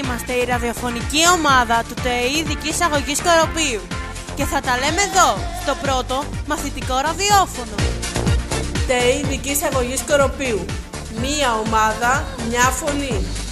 Είμαστε η ραδιοφωνική ομάδα του ΤΕΙ Ειδικής Αγωγής Κοροπείου και θα τα λέμε εδώ, στο πρώτο μαθητικό ραδιόφωνο. ΤΕΙ Ειδικής Αγωγής Κοροπείου. Μία ομάδα, μια φωνή.